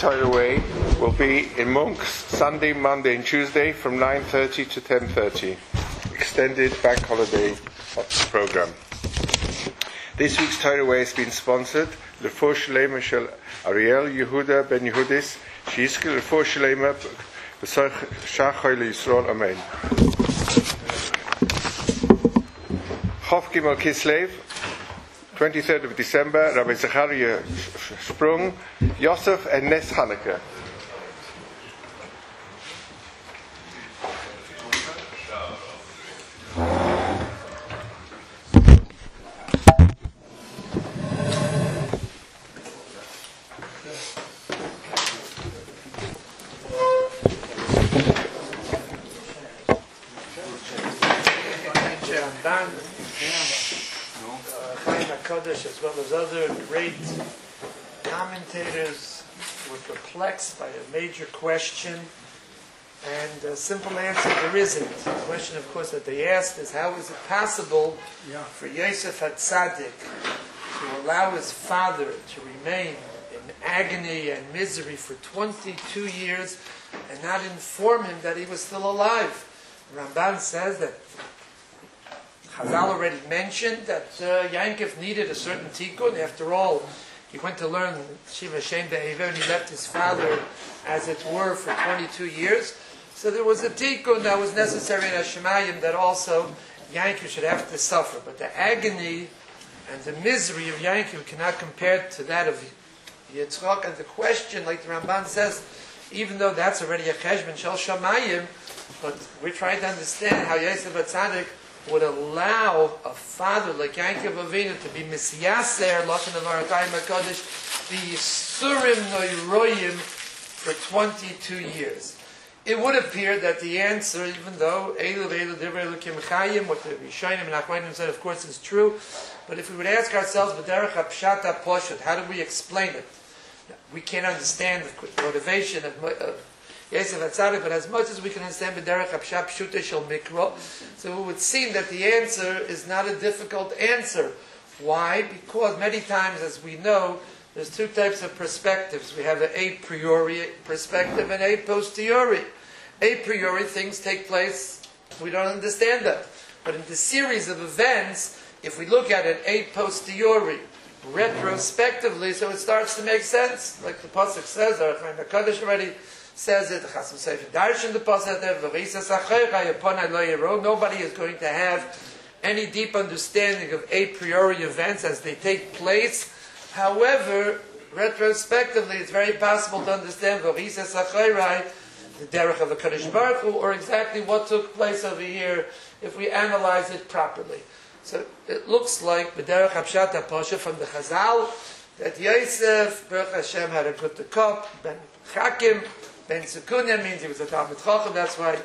Torah Way will be in Monk's Sunday, Monday and Tuesday from 9:30 to 10:30. Extended bank holiday program. This week's Torah Way has been sponsored L'Refuah Shlema Shel Ariel Yehuda Ben Yehudis Sheyizke L'Refuah Shlema B'Shachar L'Yisrael Amen. Chof Gimel Kislev, 23rd of December, Rabbi Zachariah Sprung, Yosef and Nes Hanukkah. As well as other great commentators were perplexed by a major question, and a simple answer there isn't. The question, of course, that they asked is, how is it possible for Yosef HaTzadik to allow his father to remain in agony and misery for 22 years and not inform him that he was still alive? Ramban says that Chazal already mentioned that Yankov needed a certain tikkun. After all, he went to learn Shiva Shem Be'ever and he left his father, as it were, for 22 years. So there was a tikkun that was necessary in Hashemayim that also Yankov should have to suffer. But the agony and the misery of Yankov cannot compare to that of Yitzchak. And the question, like the Ramban says, even though that's already a cheshbon shel Shamayim, but we're trying to understand how Yosef HaTzadik would allow a father like Yankov Avinu to be Mesiyaser, Lashon of Arachayim HaKadosh, the Yisurim Noiroyim for 22 years. It would appear that the answer, even though Eilu Eilu Divrei Elokim Chayim, what the Rishonim and Achronim said, of course, is true, but if we would ask ourselves, B'derech HaPshat HaPoshut, how do we explain it? We can't understand the motivation of Yosef HaTzadik, but as much as we can understand B'derech HaPshat Pshuta Shel Mikro, so it would seem that the answer is not a difficult answer. Why? Because many times, as we know, there's two types of perspectives. We have an a priori perspective and a posteriori. A priori, things take place, we don't understand them. But in the series of events, if we look at it a posteriori, retrospectively, so it starts to make sense. Like the Pasuk says, Arachayim HaKadosh already says it, Chasam Sefer Darshan the Pasuk there, nobody is going to have any deep understanding of a priori events as they take place. However, retrospectively, it's very possible to understand the derech of the Kadosh Baruch Hu, or exactly what took place over here if we analyze it properly. So it looks like B'derech HaPshat HaPosha from the Chazal that Yosef, Baruch Hashem, had a good cup, Ben Chakim, Ben Zekunya means he was a Talmid Chacham. That's why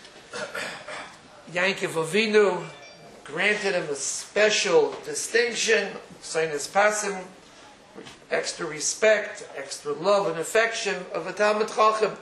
Yankov Avinu granted him a special distinction, Sinus Pasim, extra respect, extra love and affection of a Talmid Chacham.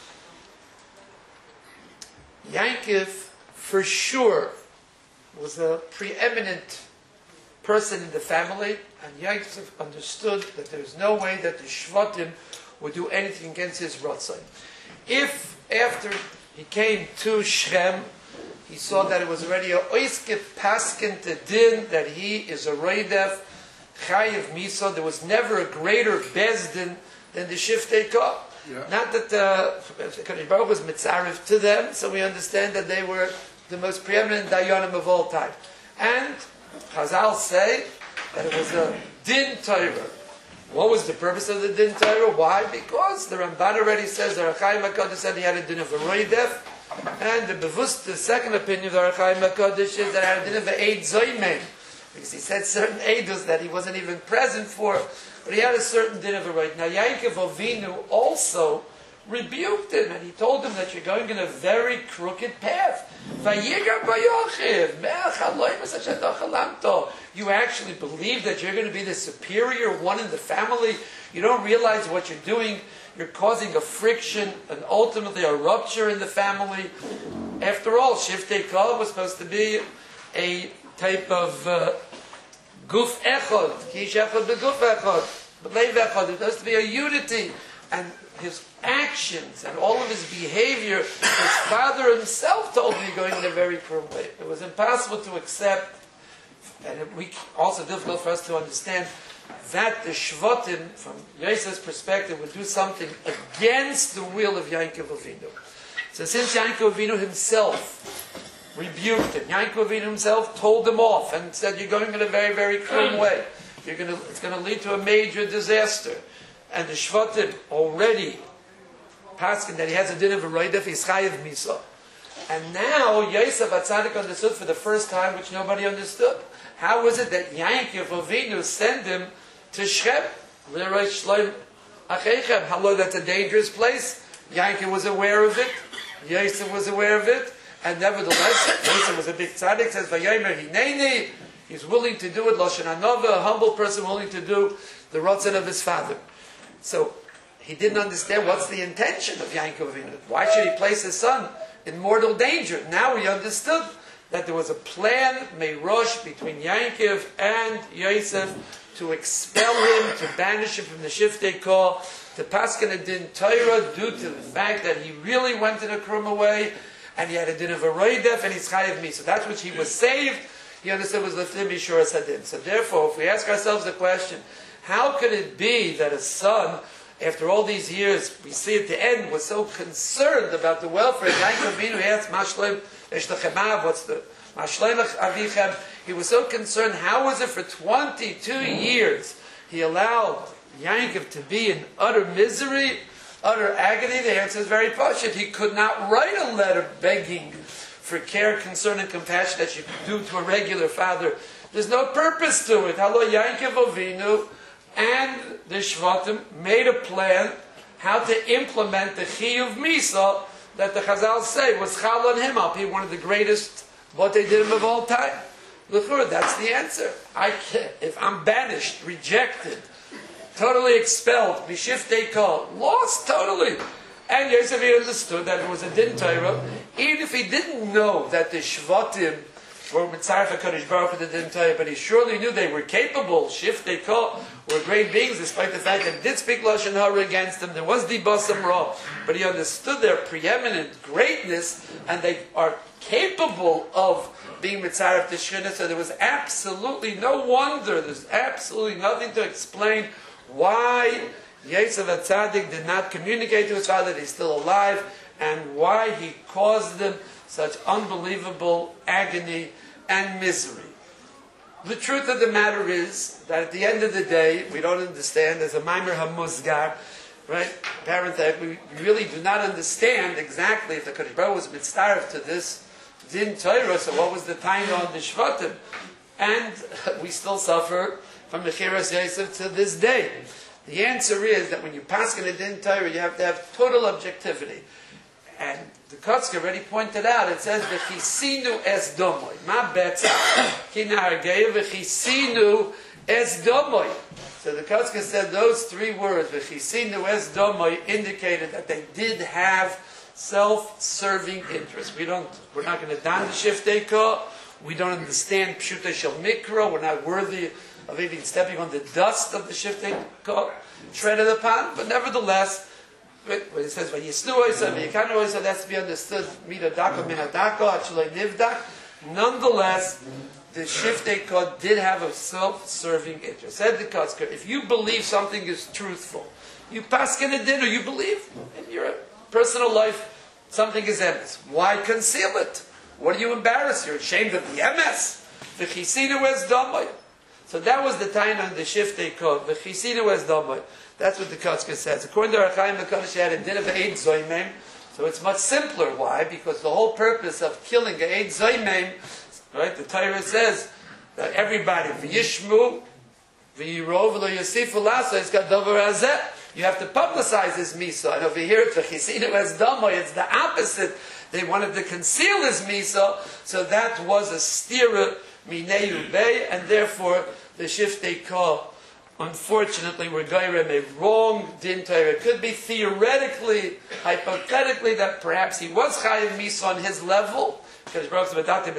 Yankov, for sure, was a preeminent person in the family, and Yankov understood that there's no way that the Shvatim would do anything against his Ratzon. If after he came to Shem, he saw that it was already a oiskef paskin to din, that he is a roidef, chayiv misa, there was never a greater bezdin than the Shiftei Kah. Yeah. Not that Kadosh Baruch Hu was mitzarev to them, so we understand that they were the most preeminent dayanim of all time. And Chazal say that it was a din Torah. What was the purpose of the din Torah? Why? Because the Ramban already says the Arachayim HaKadosh said he had a din of a roidef, and the bevust, the second opinion of the Arachayim HaKadosh is that he had a din of a eid zoymen, because he said certain eidos that he wasn't even present for, but he had a certain din of a roid. Now Yankov Avinu also rebuked him, and he told him that you're going in a very crooked path. You actually believe that you're going to be the superior one in the family. You don't realize what you're doing. You're causing a friction and ultimately a rupture in the family. After all, Shiftei Kah was supposed to be a type of guf echad. Kish echad beguf echad. B'leiv echad. It has to be a unity and his actions and all of his behavior, his father himself told me going in a very cruel way. It was impossible to accept, and also difficult for us to understand, that the Shvatim, from Yosef's perspective, would do something against the will of Yaakov Avinu. So since Yaakov Avinu himself rebuked him, Yaakov Avinu himself told him off and said, you're going in a very, very cruel way. It's going to lead to a major disaster. And the Shvatim already paskin that he has a din of a roidef, he's chayiv misa. And now Yosef HaTzadik understood for the first time, which nobody understood. How was it that Yaakov Avinu sent him to Shechem? Hello, that's a dangerous place. Yaakov was aware of it. Yosef was aware of it. And nevertheless, Yosef was a big tzaddik, says, Vayomer hineni, he's willing to do it, Lashon Hanova, a humble person willing to do the rotzon of his father. So he didn't understand what's the intention of Yaakov Avinu. Why should he place his son in mortal danger? Now he understood that there was a plan, Meirosh, between Yaakov and Yosef to expel him, to banish him from the Shiftei Kol, to paskin a din Torah due to the fact that he really went in a kruma way, and he had a din of a roidef, and he's chayiv mi. So that's which he was saved. He understood was leftim b'shur hasadin. So therefore, if we ask ourselves the question, how could it be that a son, after all these years, we see at the end, was so concerned about the welfare of Yaakov Avinu? He asked, Mashleim Eshlechemav, what's the Mashleim Avichem? He was so concerned. How was it for 22 years he allowed Yaakov to be in utter misery, utter agony? The answer is very pashut. He could not write a letter begging for care, concern, and compassion that you could do to a regular father. There's no purpose to it. Hello, Yaakov Avinu and the Shvatim made a plan how to implement the Chiyuv Misa that the Chazal say was Chal on him. I'll be one of the greatest what they did of all time. That's the answer. If I'm banished, rejected, totally expelled, Bishiftei Kol, lost totally. And Yosef understood that it was a din Torah, even if he didn't know that the Shvatim were Mitzaref HaKadosh Baruch Hu the din Torah, but he surely knew they were capable. Shiftei Kol were great beings, despite the fact that he did speak Lashon Hara against them. There was Dibasam Ra, but he understood their preeminent greatness, and they are capable of being Mitzaref the Shechina. So there was absolutely no wonder, there's absolutely nothing to explain why Yosef HaTzadik did not communicate to his father that he's still alive, and why he caused them such unbelievable agony and misery. The truth of the matter is that at the end of the day, we don't understand. There's a Maimer HaMuzgar, right? Parenthetic, we really do not understand exactly if the Kadosh Baruch Hu was mitzaref to this din Torah, so what was the time on the Shvatim? And we still suffer from the Mechiras Yosef to this day. The answer is that when you pass in a din Torah, you have to have total objectivity. And the Kotzker already pointed out, it says, V'chisinu es domoy. Ma betza, ki na'argeya, v'chisinu es domoy. So the Kotzker said those three words, V'chisinu es domoy, indicated that they did have self-serving interests. We're not going to don the Shiftei Kol. We don't understand Pshuta Shel Mikra. We're not worthy of even stepping on the dust of the Shiftei Kol, treaded upon. But nevertheless, when it says Vayisnu Oisa, Vayikanu Oisa, that's to be understood. Mida Daka Min Hadaka, Achlei Nivdak. Nonetheless, the Shiftei Kol did have a self-serving interest. Said the Kotzker, if you believe something is truthful, you paskin a din, or you believe in your personal life something is emes. Why conceal it? What are you embarrassed? You're ashamed of the emes. The Chisinu es Damoy. So that was the time on the Shiftei Kol. The Chisinu es Damoy. That's what the Kotzker says. According to Archaim HaKadosh, he had a din of Eid Zoymem. So it's much simpler. Why? Because the whole purpose of killing an Eid Zoymem, right? The Torah says that everybody, V'yishmu, V'yirov, V'lo Yosifu Lasa, it's got Dover Hazeh. You have to publicize his Misa. And over here, V'chisinu es Damoy, it's the opposite. They wanted to conceal his Misa, so that was a stira Minei Ubei, and therefore the Shiftei Kol, unfortunately, were gairem a wrong din Torah. It could be theoretically, hypothetically, that perhaps he was chayiv misa on his level, because perhaps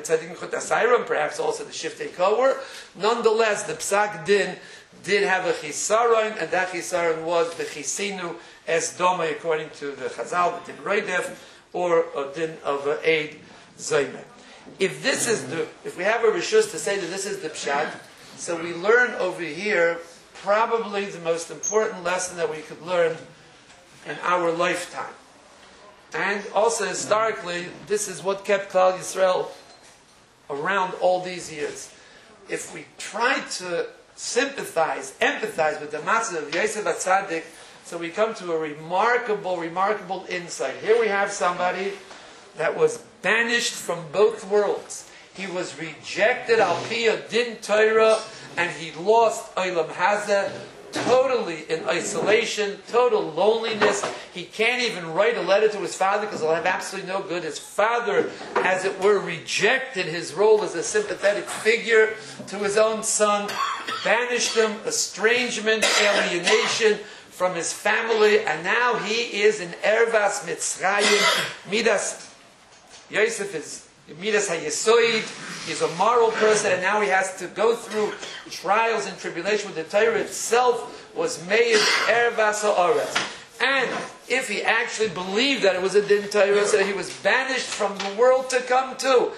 also the Shiftei Kol were. Nonetheless, the Psak Din did have a chisaron, and that chisaron was the chisinu es doma, according to the Chazal, the din roidef, or a din of a eid zayme. If we have a rishus to say that this is the pshat, so we learn over here probably the most important lesson that we could learn in our lifetime. And also historically, this is what kept Klal Yisrael around all these years. If we try to empathize with the matzah of Yosef HaTzadik, so we come to a remarkable insight. Here we have somebody that was banished from both worlds. He was rejected al piyah din Torah, and he lost Olam Hazeh, totally in isolation, total loneliness. He can't even write a letter to his father because it'll have absolutely no good. His father, as it were, rejected his role as a sympathetic figure to his own son, banished him, estrangement, alienation from his family, and now he is in Ervas Mitzrayim. Midas Yosef is Midas HaYesoid. He's a moral person, and now he has to go through trials and tribulation with the Torah itself was made Ervas HaOretz. And if he actually believed that it was a din Torah, so he was banished from the world to come too.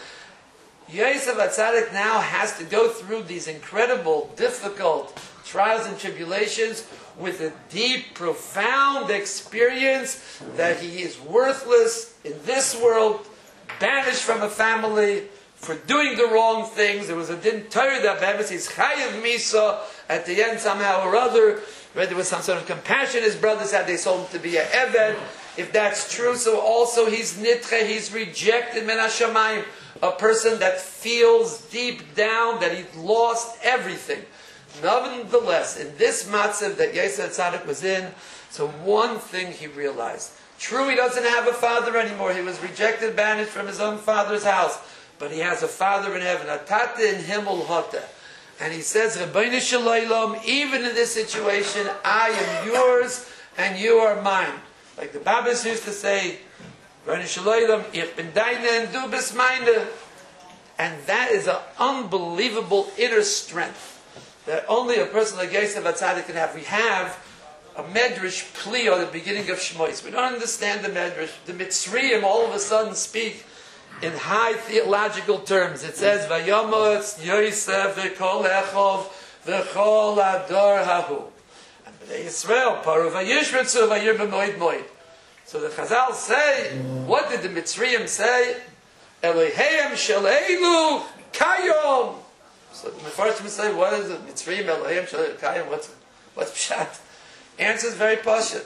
Yosef HaTzadik now has to go through these incredible, difficult trials and tribulations with a deep, profound experience that he is worthless in this world, banished from a family for doing the wrong things. There was a din Torah that Bemis is chayav misa at the end somehow or other. Right? There was some sort of compassion. His brothers had, they sold him to be a eved. If that's true, so also he's nitche, he's rejected min hashamayim, a person that feels deep down that he lost everything. Nonetheless, in this matzav that Yosef HaTzadik was in, so one thing he realized. True, he doesn't have a father anymore. He was rejected, banished from his own father's house. But he has a father in heaven. Atata in Himmel Hota. And he says, Rabbeinu Shalom, even in this situation, I am yours and you are mine. Like the Babbas used to say, Rabbeinu Shalom, ich bin deine and du bist meine. And that is an unbelievable inner strength that only a person like Yosef HaTzadik can have. We have a Medrash Pli at the beginning of Shmois. We don't understand the Medrash. The Mitzrayim all of a sudden speak in high theological terms. It says, Vayomos Yosef v'kol echov v'chol ador hahu. And Bnei Yisrael, paru vayishretzu vayir b'moed moed. So the Chazal say, what did the Mitzrayim say? Elohim shel elu kayom. So the Mefarshim say, what is it? Mitzrayim Elohim shel elu kayom. What's pshat? Answer is very pashut.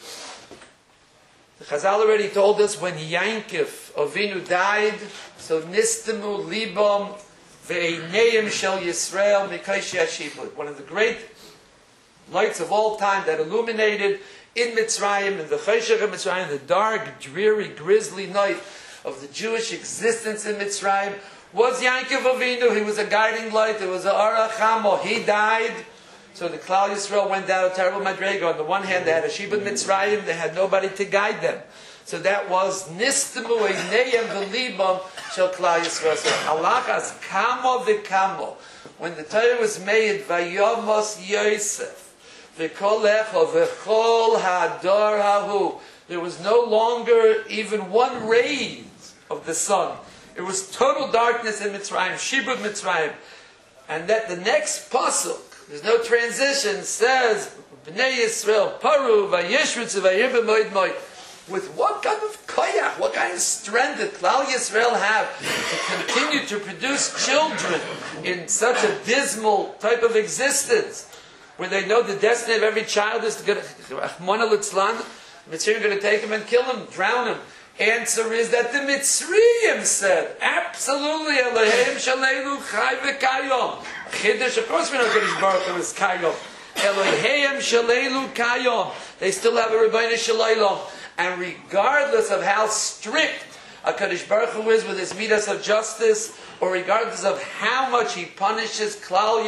The Chazal already told us when Yankov Avinu died, so Nistemu Libam Ve'eineim Shel Yisrael Mikashi Hashibud. One of the great lights of all time that illuminated in Mitzrayim, in the Cheshach of Mitzrayim, the dark, dreary, grisly night of the Jewish existence in Mitzrayim, was Yankov Avinu. He was a guiding light. It was a Arachamo. He died. So the Klal Yisrael went down a terrible madrega. On the one hand, they had a Shibud Mitzrayim, they had nobody to guide them. So that was Nistemu Eineyem V'Libam Shel Klal Yisrael. So Halachas Kamo V'Kamo. When the Torah was made, Vayomos Yosef V'Kol Echo V'Chol Hador Hahu. There was no longer even one ray of the sun. It was total darkness in Mitzrayim, Shibud Mitzrayim. And that the next pasuk, there's no transition, says, Bnei Yisrael, Paru, Vayishritzu, Vayir b'moed moed. With what kind of koyach, what kind of strength did Klal Yisrael have to continue to produce children in such a dismal type of existence, where they know the destiny of every child is to get Rahmana Litzlan, the Mitzrayim are going to take him and kill him, drown him. Answer is that the Mitzrayim said, absolutely, Elohim Shalelu Chai V'Kayom. Chiddush, of course we know Kadosh Baruch Hu is Kayom. Elohim Shalelu Kayom. They still have a Rebbeinu Shalom. And regardless of how strict HaKadosh Baruch Hu is with his midas of justice, or regardless of how much he punishes Klal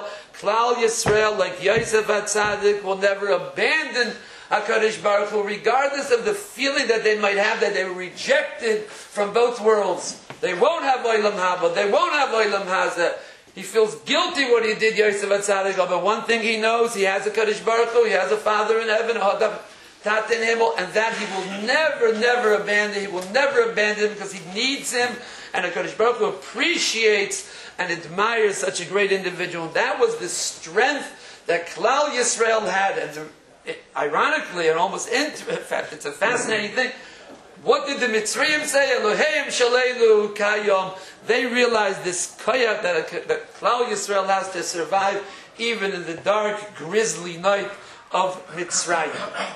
Yisrael, like Yosef HaTzadik, will never abandon HaKadosh Baruch Hu, regardless of the feeling that they might have that they were rejected from both worlds. They won't have Olam Haba, they won't have Olam Hazeh. He feels guilty what he did, Yosef HaTzadik, but one thing he knows, he has a HaKadosh Baruch Hu, he has a Father in heaven, Tatan Himmel, and that he will never abandon. He will never abandon him because he needs him, and HaKadosh Baruch Hu appreciates and admires such a great individual. That was the strength that Klal Yisrael had, and ironically, and almost in fact, it's a fascinating thing. What did the Mitzrayim say? Eloheim Shalelu Kayom. They realized this koyach that Klal Yisrael has to survive even in the dark, grisly night of Mitzrayim.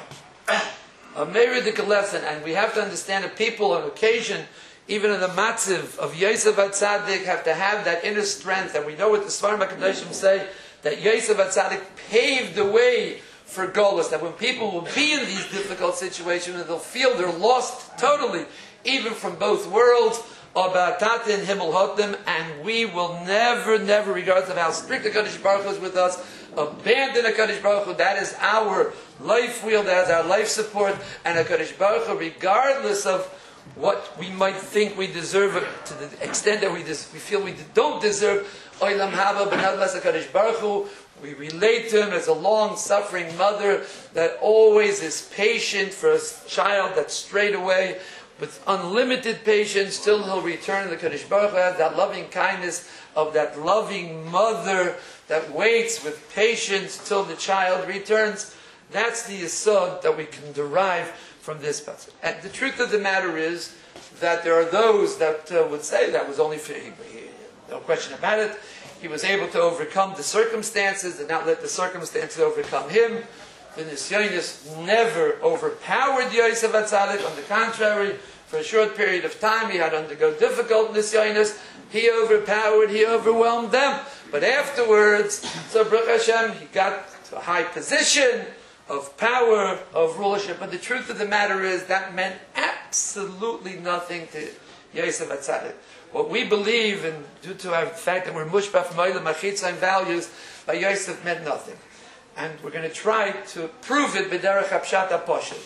A meridic lesson, and we have to understand that people on occasion, even in the matziv of Yosef HaTzadik, have to have that inner strength. And we know what the Svarim HaKadoshim say, that Yosef HaTzadik paved the way for Golus, that when people will be in these difficult situations, they'll feel they're lost totally, even from both worlds, Tatin Himmel Hotim, and we will never, regardless of how strict the HaKadosh Baruch Hu is with us, abandon HaKadosh Baruch Hu. That is our life wheel, that is our life support, and HaKadosh Baruch Hu, regardless of what we might think we deserve, to the extent that we feel we don't deserve, Olam Haba B'Nadlas HaKadosh Baruch Hu, we relate to him as a long-suffering mother that always is patient for a child that's strayed away, with unlimited patience till he'll return. The Kadosh Baruch Hu has that loving kindness of that loving mother that waits with patience till the child returns. That's the yesod that we can derive from this passage. And the truth of the matter is that there are those that would say that was only for him. No question about it. He was able to overcome the circumstances and not let the circumstances overcome him. The Nisyonis never overpowered Yosef HaTzadik. On the contrary, for a short period of time, he had to undergo difficult Nisyonis. He overwhelmed them. But afterwards, so Baruch Hashem, he got to a high position of power, of rulership. But the truth of the matter is that meant absolutely nothing to Yosef HaTzadik. What we believe, and due to the fact that we're mushbah from Olam Achitzayim values, by Yosef meant nothing. And we're going to try to prove it b'derech hapshat haposhut.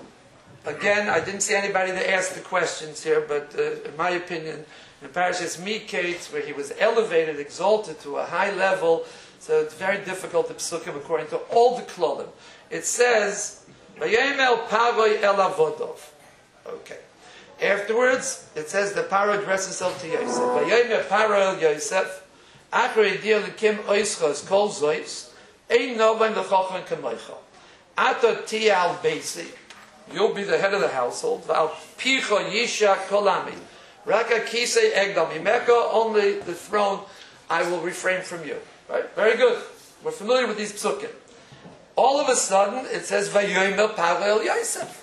Again, I didn't see anybody that asked the questions here, but in my opinion, in Parashas Miketz, where he was elevated, exalted to a high level, so it's very difficult to psukim according to all the klolim. It says, "Vayemel Paroi el avodov." Okay. Afterwards, it says the Paro addressed himself to Yosef. Vayemel Paro el Yosef, Achar idir lekim oischos kol zois. Ein novan v'chochmen kamoicha. Ato ti al beisi. You'll be the head of the household. V'al picha yishak kolami. Raka kisei egdal mimeka. Only the throne I will refrain from you. Right? Very good. We're familiar with these psukim. All of a sudden, it says Vayomer Paro el Yosef.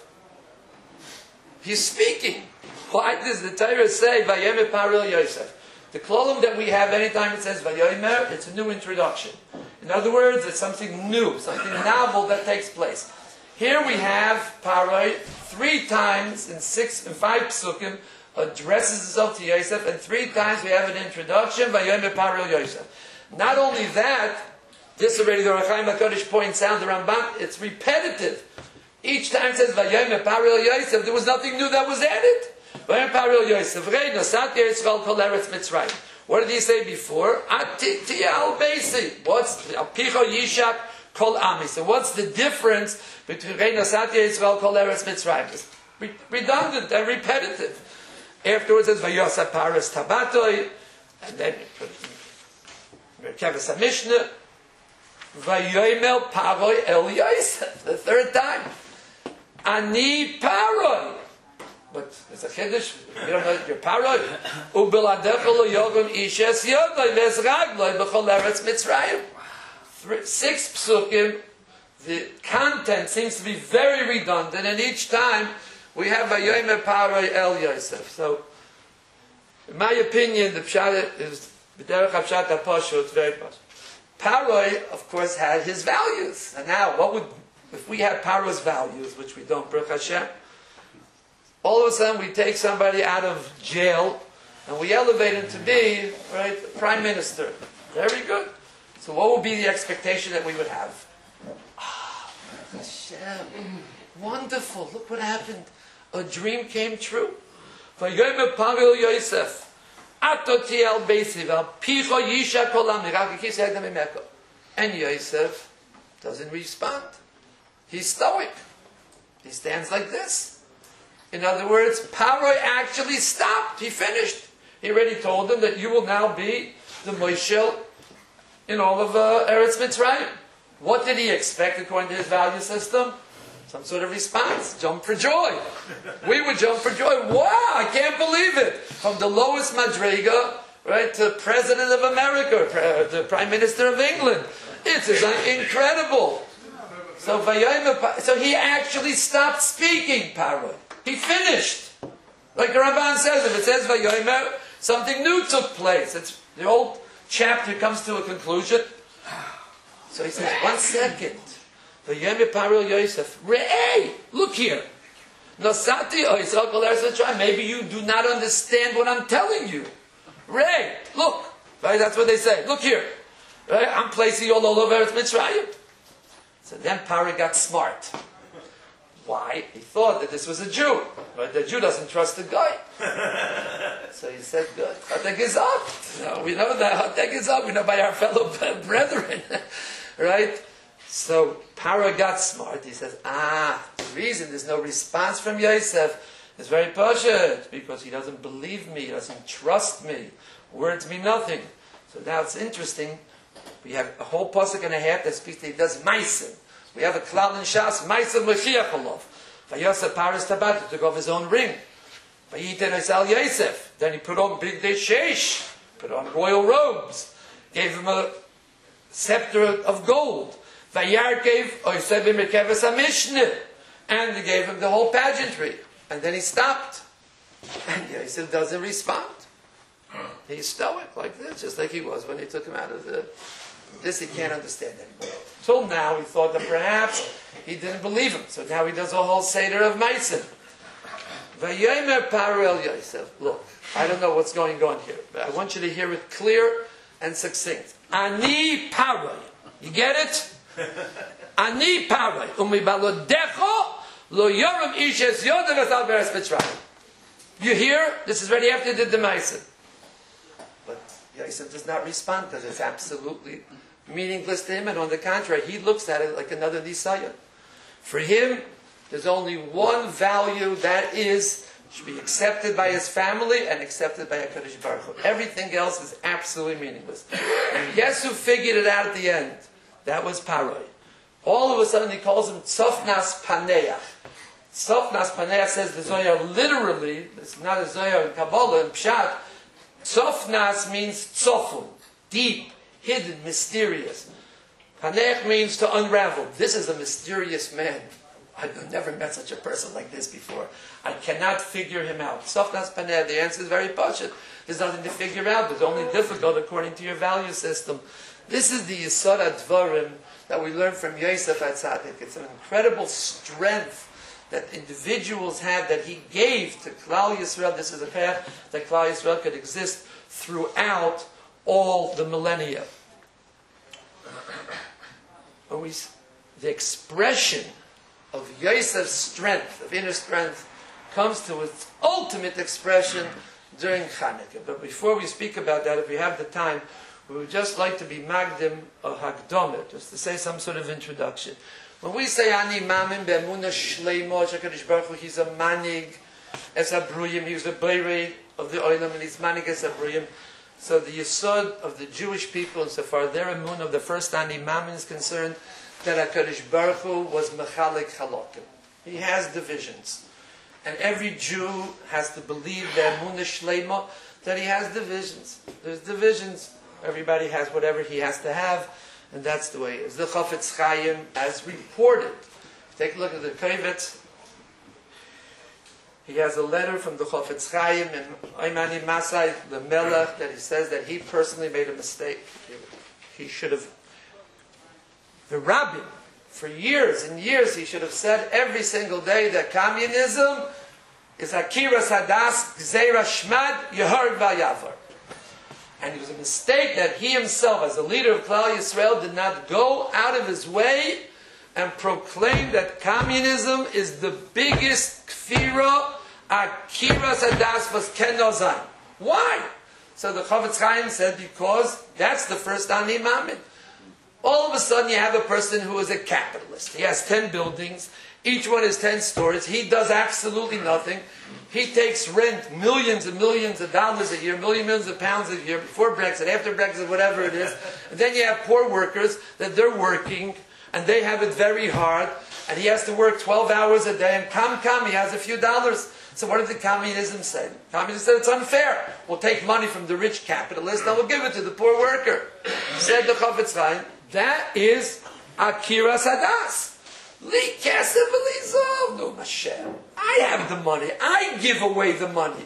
He's speaking. Why does the Torah say Vayomer Paro el Yosef? The klolim that we have anytime it says Vayomer, it's a new introduction. In other words, it's something new, something novel that takes place. Here we have Paroi 3 times in 5 psukim addresses himself to Yosef, and 3 times we have an introduction by Vayomer Paro el Yosef. Not only that, this already the Rachaim HaKadosh points out, the Ramban, it's repetitive. Each time it says Vayomer Paro el Yosef, there was nothing new that was added. Vayomer Paro el Yosef, Rei nosat Yisrael kol eretz Mitzrayim. What did he say before? Atitiyal Beisi. What's Picho Yishak Kol Ami? So what's the difference between Rei Nosat Yisrael Kol Eretz Mitzrayim? It's redundant and repetitive. Afterwards, it's Vayosa Paras Tabatoi, and then Kevas HaMishnah, Vayomer Paroi El Yosef. The 3rd time, Ani Paroi. But it's a chiddush. You don't know your paroi. Ubiladechol yogim ishes yodai vesragloi b'chol eretz Mitzrayim. 6 psukim. The content seems to be very redundant, and each time we have Vayomer Paroi El Yosef. So, in my opinion, the pshat is b'derech hapshat haposhut, very posh. Paroi, of course, had his values. And now, what would if we had Paro's values, which we don't, Baruch Hashem? All of a sudden, we take somebody out of jail and we elevate him to be, right, prime minister. Very good. So, what would be the expectation that we would have? Hashem, wonderful! Look what happened. A dream came true. Vayomer Paro el Yosef, Atoti al Beisiv, al Picho Yisha Kolam, and Yosef doesn't respond. He's stoic. he stands like this. In other words, Paroi actually stopped. He finished. He already told them that you will now be the Moshel in all of Eretz Mitzrayim. What did he expect according to his value system? Some sort of response. Jump for joy. We would jump for joy. Wow, I can't believe it. From the lowest Madrega, right, to President of America, the Prime Minister of England. It's incredible. So he actually stopped speaking, Paroi. He finished. Like the Ramban says, if it says Vayomer, something new took place. The old chapter comes to a conclusion. So he says, 1 second. Vayomer Paroi Yosef, Re'ei, look here. Nosati Oisrael Kol Eretz Mitzrayim. Maybe you do not understand what I'm telling you. Re'ei, look. Right, that's what they say. Look here. Right, I'm placing you all over Eretz Mitzrayim. So then Paroi got smart. Why? He thought that this was a Jew. But the Jew doesn't trust the guy. So he said, good. Hatek is up. We know that Hatek is up. We know by our fellow brethren. Right? So Paroi got smart. He says, the reason there's no response from Yosef is very pashut, because he doesn't believe me, he doesn't trust me. Words mean nothing. So now it's interesting. We have a whole pasuk and a half that speaks that he does meisim. We have a klal in Shas, meisim l'shiach olov. Vayosef Paris Tabat, he took off his own ring. Vayiten Esal Yosef. Then he put on big sheish, put on royal robes, gave him a scepter of gold. Vayar gave Yosef b'merkeves HaMishneh, and he gave him the whole pageantry. And then he stopped. And Yosef doesn't respond. He's stoic like this, just like he was when he took him out of this. He can't understand anymore. Till now, he thought that perhaps he didn't believe him. So now he does a whole seder of meisim. Vayomer Paroi Yosef. Look, I don't know what's going on here, but I want you to hear it clear and succinct. Ani Paroi. You get it? Ani Paroi. Umibalodecho lo yoram ish es yodav es al beres Mitzrayim. You hear? This is right after he did the meisim. But Yosef does not respond because it's absolutely meaningless to him, and on the contrary, he looks at it like another Nisayan. For him, there's only one value that should be accepted by his family and accepted by HaKadosh Baruch Hu. Everything else is absolutely meaningless. And Yesu figured it out at the end. That was Paroi. All of a sudden, he calls him Tzofnas Paneach. Tzofnas Paneach says the Zohar literally, it's not a Zohar in Kabbalah, in Pshat, Tzofnas means tzofun, deep, hidden, mysterious. Paneach means to unravel. This is a mysterious man. I've never met such a person like this before. I cannot figure him out. Tzofnas Paneach, the answer is very pashut. There's nothing to figure out. It's only difficult according to your value system. This is the Yesod HaDvarim that we learn from Yosef HaTzadik. It's an incredible strength that individuals have, that he gave to Klal Yisrael. This is a path that Klal Yisrael could exist throughout all the millennia. The expression of Yosef's strength, of inner strength, comes to its ultimate expression during Chanukah. But before we speak about that, if we have the time, we would just like to be magdim of Hakdamah, just to say some sort of introduction. When we say Ani Mamin Be'emunah Shleimo, HaKadosh Baruch Hu, he's a manig es Abruyim, he was a beirei of the Olam, and he's manig es Abruyim. So the Yesod of the Jewish people, insofar their emunah of the first Ani Mamin is concerned, that HaKadosh Baruch Hu was mechalek chalokim. He has divisions. And every Jew has to believe the emunah shleima, that he has divisions. There's divisions. Everybody has whatever he has to have, and that's the way it is. The Chafetz Chaim has reported. Take a look at the Kovetz. He has a letter from the Chafetz Chaim in Oimani Masai, the Melech, that he says that he personally made a mistake. He should have, the Rabbin, for years and years, he should have said every single day that communism is Akiras Hadas, Gzeira Shmad, Yehard Vayavar. And it was a mistake that he himself, as a leader of Klal Yisrael, did not go out of his way and proclaim that communism is the biggest kfira, Akiras Hadas was Kenozan. Why? So the Chafetz Chaim said, because that's the first Ani Mamin. All of a sudden you have a person who is a capitalist. He has 10 buildings. Each one is 10 stories. He does absolutely nothing. He takes rent millions and millions of dollars a year, millions of pounds a year, before Brexit, after Brexit, whatever it is. And then you have poor workers that they're working, and they have it very hard, and he has to work 12 hours a day, and he has a few dollars. So what did the communism say? Communism said it's unfair. We'll take money from the rich capitalist, and we'll give it to the poor worker. Said the Chafetz Chaim, that is Akira Sadas. Li kesef v'li no Hashem. I have the money. I give away the money.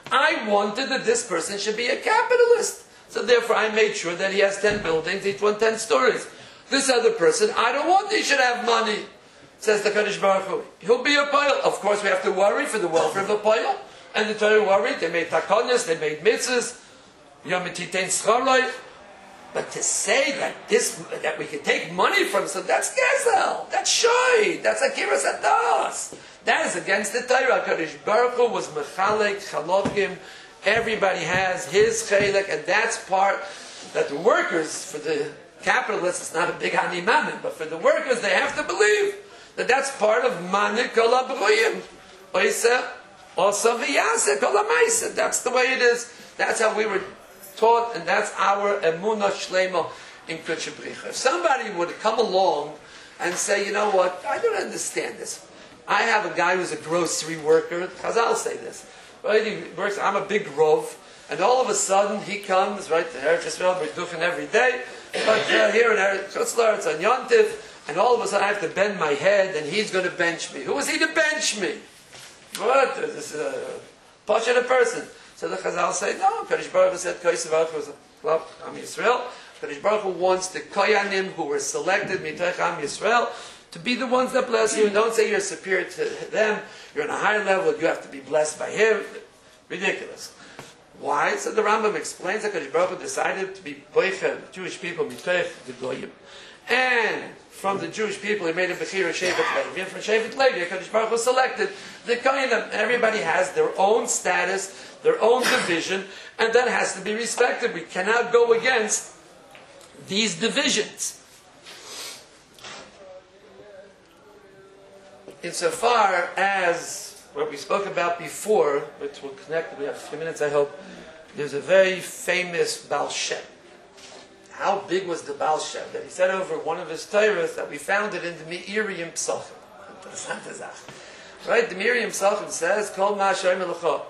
I wanted that this person should be a capitalist. So therefore I made sure that he has 10 buildings, each one 10 stories. This other person, I don't want he should have money. Says the Kadosh Baruch Hu. He'll be a pile. Of course we have to worry for the welfare of a pile. And the Torah worried. They made takonis, they made mitzvahs. Yom Titein Scharoi. But to say that we can take money from some, that's gezel, that's shoy, that's akira sadas. That is against the Torah. Kadosh Baruch Hu was mechalek chalokim. Everybody has his chelek, and that's part that the workers, for the capitalists, it's not a big animanim, but for the workers, they have to believe that that's part of manik kol habruyim. Oisa, also v'yaseh kol ha'maiseh. That's the way it is. That's how we were taught, and that's our emunah shlema in Kudsha Bricha. If somebody would come along and say, you know what, I don't understand this. I have a guy who's a grocery worker. Chazal say this. Right? He works. I'm a big rov, and all of a sudden he comes right to Eretz Yisrael b'duchen every day. But here in Eretz Yisrael it's on Yontif, and all of a sudden I have to bend my head, and he's going to bench me. Who is he to bench me? What? This is a passionate person. So the Chazal say, no, Kadosh Baruch Hu said, Koysev Baruch was Am Yisrael. Kadosh Baruch Hu wants the Koyanim who were selected, Mitoch Am Yisrael, to be the ones that bless you. And don't say you're superior to them, you're on a higher level, you have to be blessed by him. Ridiculous. Why? So the Rambam explains that Kadosh Baruch Hu decided to be boichem, Jewish people, Mitoch the Goyim. And from the Jewish people, he made a Bechira Shevet Levi. And from Shevet Levi, Kadosh Baruch Hu selected the Koyanim. Everybody has their own status, their own division, and that has to be respected. We cannot go against these divisions. Insofar as what we spoke about before, which will connect, we have a few minutes I hope, there's a very famous Baal Shem. How big was the Baal Shem? That he said over one of his Torahs that we found it in the Me'iriim Psachim. Right? The Me'iriim Psachim says, Kol ma'asher melecha.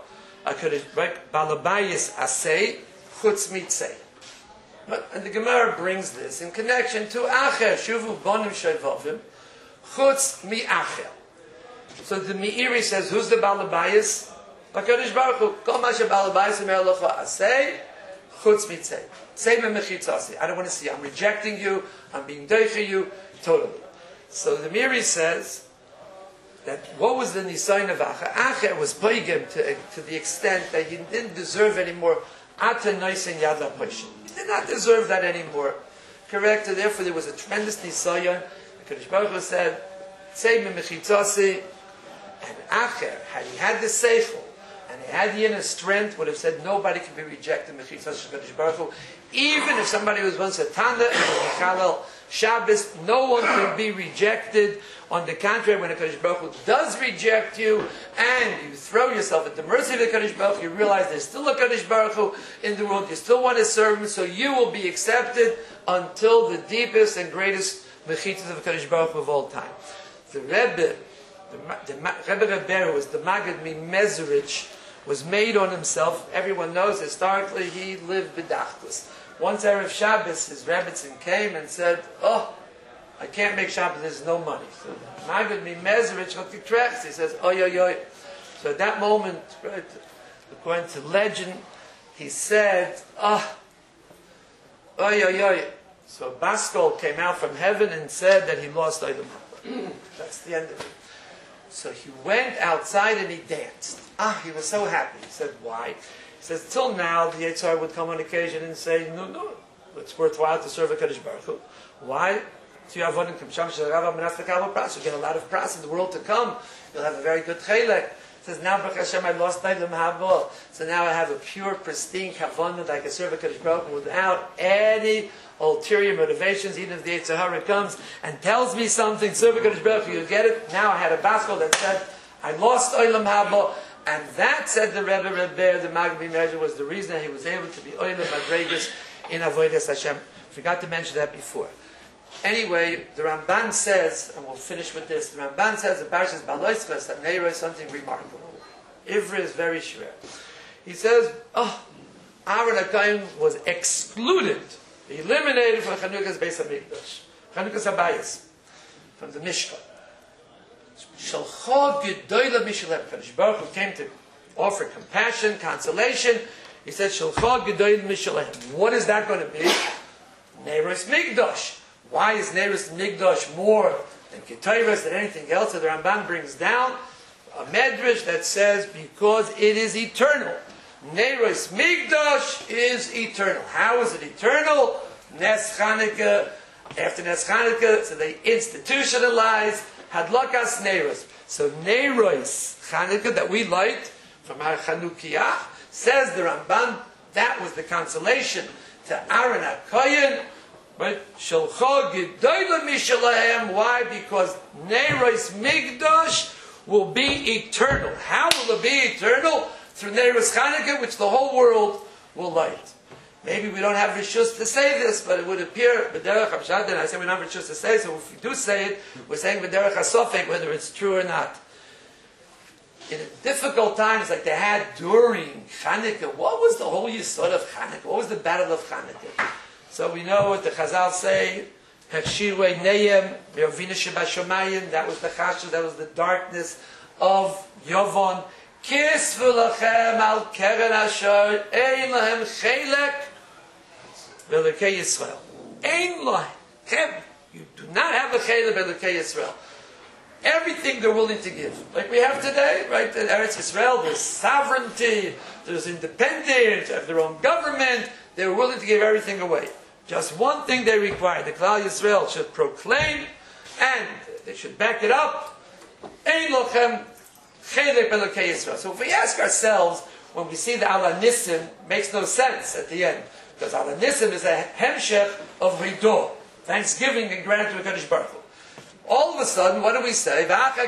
Balabayis asay chutz mitzay. And the Gemara brings this in connection to Acher Shuvu Bonim Shevovim chutz mi Acher. So the Meiri says, who's the Balabayis? Hakadosh Baruch Hu. Kol masher Balabayis emerlocha asay chutz mitzay. Say me mechitzasi. I don't want to see. I'm rejecting you. I'm being deicha you totally. So the Meiri says that what was the nisayin of Acher? Acher was poigem to the extent that he didn't deserve anymore. Ata noisin yad lapoishim. He did not deserve that anymore. Correct? So therefore there was a tremendous nisayin. The Kadosh Baruch Hu said, "Tzei me mechitzasi." And Acher, had he had the seichel and he had the inner strength, would have said nobody can be rejected mechitzasi Kadosh Baruch Hu. Even if somebody was once a tanda and was mechalel Shabbos, no one can be rejected. On the contrary, when a Kadosh Baruch Hu does reject you, and you throw yourself at the mercy of the Kadosh Baruch Hu, you realize there's still a Kadosh Baruch Hu in the world, you still want to serve him, so you will be accepted until the deepest and greatest mechitzas of the Kadosh Baruch Hu of all time. The Rebbe, Rebbe who was the Maggid Mezerich, was made on himself. Everyone knows historically he lived b'dachtus. Once Erev Shabbos, his Rebbetzin came and said, "Oh, I can't make Shabbos, there's no money." So Maggid Mezerich looked at Trex, he says, "Oy, oy, oy." So at that moment, right, according to legend, he said, "Oh, oy, oy, oy." So Baskol came out from heaven and said that he lost Olam Haba. That's the end of it. So he went outside and he danced. He was so happy. He said, "Why?" He says, "Till now, the Yitzhar would come on occasion and say, no, it's worthwhile to serve a Kadosh Baruch Hu. Why? You get a lot of pras in the world to come. You'll have a very good chelek. Says, now Baruch Hashem, I lost Olam Haba. So now I have a pure, pristine kavanah that I can serve HaKadosh Baruch Hu without any ulterior motivations. Even if the Yetzer Hara comes and tells me something, serve HaKadosh Baruch Hu, you get it. Now I had a baskel that said, I lost Olam Haba. And that, said the Rebbe the Magbi Measure, was the reason that he was able to be Olam Madregas in Avodas Hashem. Forgot to mention that before. Anyway, the Ramban says, and we'll finish with this, the Ramban says the Parshas Baloiskas that Neira is something remarkable. Ivra is very sure. He says, Aaron HaKohen was excluded, eliminated from Chanukah's Beis HaMikdash, Chanukah's Habayis, from the Mishkan. Shalcha Gedoyla Mishalem. Kadosh Baruch Hu came to offer compassion, consolation. He said, Shalcha Gedoyla Mishalem. What is that going to be? Neiros Migdosh. Why is Neiros Migdosh more than Ketayros, than anything else? So the Ramban brings down a medrash that says, because it is eternal. Neiros Migdosh is eternal. How is it eternal? Nes Chanukah. After Nes Chanukah, so they institutionalized Hadlakas Neiros. So Neiros Chanukah that we light from our Chanukiyah, says the Ramban, that was the consolation to Aaron HaKohen. But Shalcha Gedoyla Mishalahem. Why? Because Neiros Migdosh will be eternal. How will it be eternal? Through Neiros Chanukah, which the whole world will light. Maybe we don't have rishus to say this, but it would appear b'derech hamshad, and I say we don't have rishus to say, so if we do say it, we're saying b'derech hasofek, whether it's true or not. In difficult times like they had during Chanukah, what was the whole yisod of Chanukah? What was the battle of Chanukah? So we know what the Chazal say, Hechshirwei Neyem, Me'ovina Shebashomayim, that was the chashuv, that was the darkness of Yovon. Kisvu lachem al keren asher, ein lahem chelek, Belekei Yisrael. Ein lahem. You do not have a chelek Belekei Yisrael. Everything they're willing to give. Like we have today, right? In Eretz Yisrael, there's sovereignty, there's independence, they have their own government, they're willing to give everything away. Just one thing they require, the Klal Yisrael should proclaim, and they should back it up, Ein lachem chelek Belekei Yisrael. So if we ask ourselves, when we see the Ala Nisim, makes no sense at the end. Because Ala Nisim is a hemshech of Rido, thanksgiving and gratitude to HaKadosh Baruch Hu. All of a sudden, what do we say?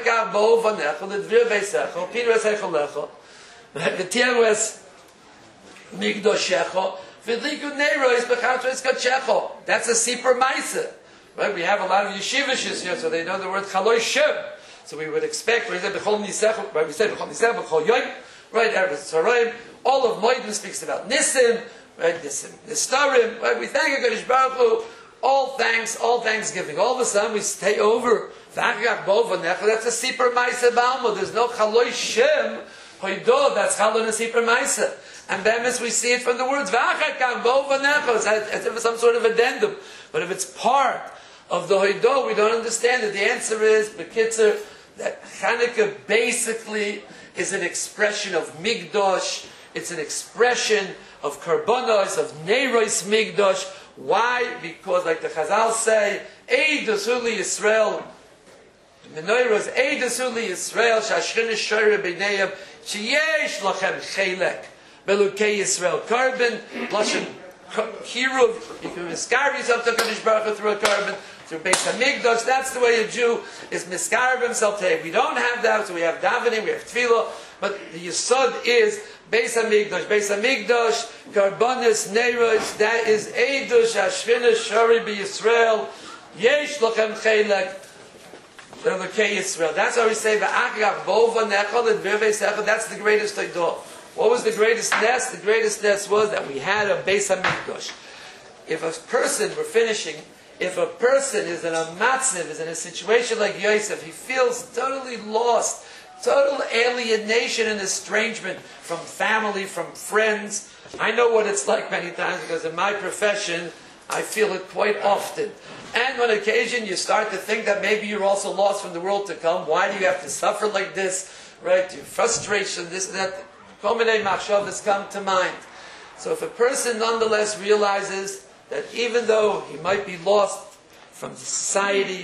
That's a Sipur Maisa. Right? We have a lot of yeshivas here, so they know the word Chaloi Shem. So we would expect, right? We said B'chol Yoim, right? All of Moedim speaks about Nisim, right? Nistarim, right? We thank HaKadosh Baruch Hu. All thanks, all thanksgiving. All of a sudden we stay over. That's a Sipur Maisa Balmo. There's no Chaloi Shem Hoido. That's Chaloi Sipur Maisa. And then as we see it from the words as if some sort of addendum. But if it's part of the Hoido, we don't understand it. The answer is, B'kitzer, that Chanukah basically is an expression of Migdosh. It's an expression of Karbonos, of Neiros Migdosh. Why? Because like the Chazal say, Eidus Uli Yisrael, the Menorah, Eidus Uli Yisrael, Shashchin Shore B'neiam, Sheyesh Lachem Chelek, Belukei Yisrael, Carbon, Lashon Kiruv, you can miscarry yourself to HaKadosh Baruch Hu through a carbon, through Beis HaMikdash. That's the way a Jew is miscarry himself today. We don't have that, so we have davening, we have tefillah, but the Yisod is Beis HaMikdash, Karbonis, Neiros, that is Eidush, Hashchina, Shori, B'Yisrael, Yesh Lochem Chelek, Belukei Yisrael. That's how we say, V'achgach Bova Nechol, and Virvei Sechol, that's the greatest Eidah. What was the greatest nest? The greatest nest was that we had a Beis HaMikdash. If a person, we're finishing, if a person is in a matziv, is in a situation like Yosef, he feels totally lost, total alienation and estrangement from family, from friends. I know what it's like many times because in my profession, I feel it quite often. And on occasion, you start to think that maybe you're also lost from the world to come. Why do you have to suffer like this? Right? Your frustration, this and that. Kominei machshavos come to mind. So if a person nonetheless realizes that even though he might be lost from society,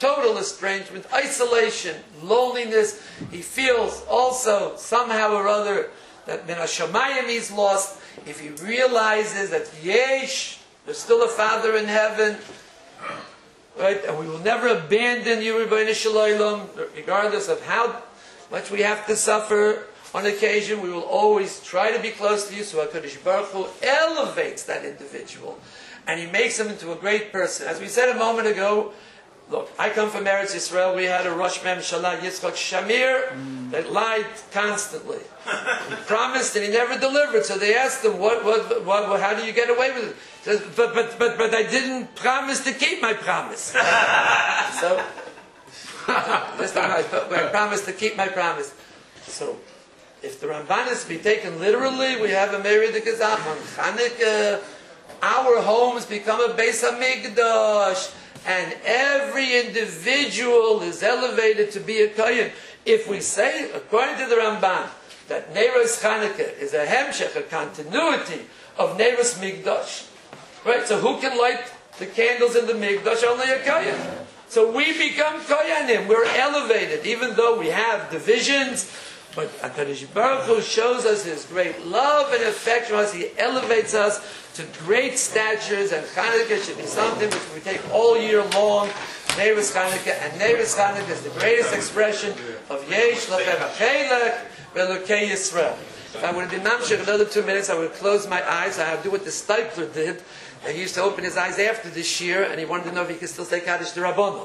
total estrangement, isolation, loneliness. He feels also somehow or other that Min HaShamayim he's lost. If he realizes that Yesh, there's still a Father in heaven, right? And we will never abandon you, Rebbeinu Shalom, regardless of how much we have to suffer on occasion. We will always try to be close to you. So HaKadosh Baruch Hu elevates that individual, and he makes him into a great person. As we said a moment ago, look, I come from Eretz Yisrael. We had a Rosh Memshalah, Yitzchak Shamir, that lied constantly. He promised and he never delivered. So they asked him, how do you get away with it? He says, but I didn't promise to keep my promise. So, this time I promised to keep my promise. So, if the Ramban is to be taken literally, we have a Meri de Gezach on Chanukah. Our homes become a Beis HaMikdash, and every individual is elevated to be a Kohen. If we say, according to the Ramban, that Neiros Chanukah is a hemshech, a continuity of Neiros Mikdash, right? So who can light the candles in the Mikdash? Only a Kohen. So we become Kohanim. We're elevated, even though we have divisions. But HaKadosh Baruch Hu shows us His great love and affection as He elevates us to great statures, and Chanukah should be something which we take all year long. Neiros Chanukah, and Neiros Chanukah is the greatest expression of Yesh Lachem HaChelek V'Elokei Yisrael. If I would have been mamshech another 2 minutes, I would close my eyes. I would do what the Steipler did. He used to open his eyes after this year, and he wanted to know if he could still say Kaddish to Rabbono.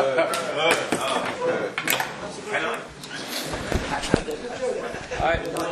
All right.